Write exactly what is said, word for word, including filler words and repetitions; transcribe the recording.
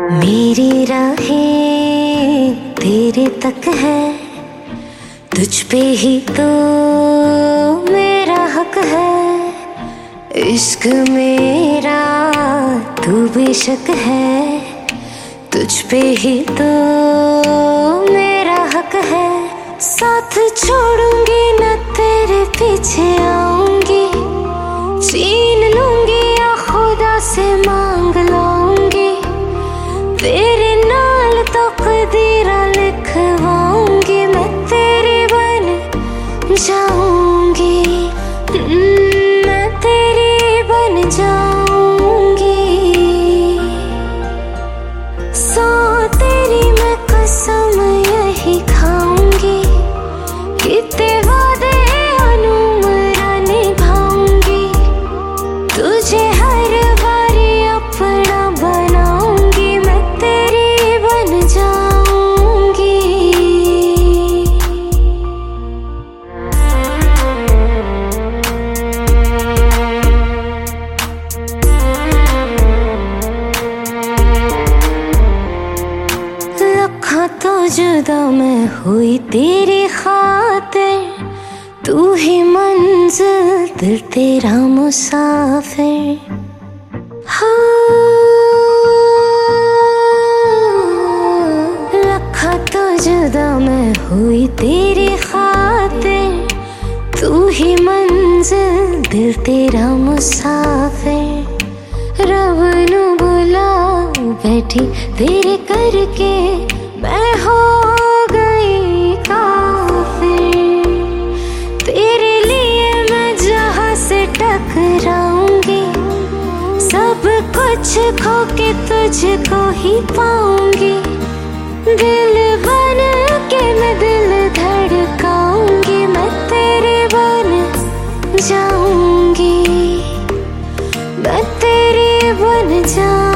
मेरी राहें तेरे तक है, तुझ पे ही तो मेरा हक है। इश्क मेरा तू बेशक है, तुझ पे ही तो मेरा हक है। साथ छोड़ूंगी न तेरे पीछे आऊंगी, छीन लूंगी या खुदा से मांग लाऊंगी। तेरे नाल तो कदीरा लिखवाऊंगी, मैं तेरी बन जाऊंगी, मैं तेरी बन जाऊंगी। सौ तेरी मैं कसम यही खाऊंगी, कितने वादे अनुमरा निभाऊंगी। तुझे हर बारी अपना बनाऊंगी, मैं तेरी बन जाऊंगी। लखा तो जुदा मैं हुई तेरी खातिर, तू ही मंजिल दिल तेरा मुसाफिर। हाँ, लखा तो जुदा मैं हुई तेरी खातिर, तू ही मंजिल दिल तेरा मुसाफिर। रब नू बुला बैठी तेरे करके, मैं हो गई काफिर। तेरे लिए मैं जहां से टकराऊंगी, सब कुछ खो के तुझको ही पाऊंगी। दिल बन के मैं दिल धड़काऊंगी, मैं तेरे बन जाऊंगी, मैं तेरी बन जाऊंगी।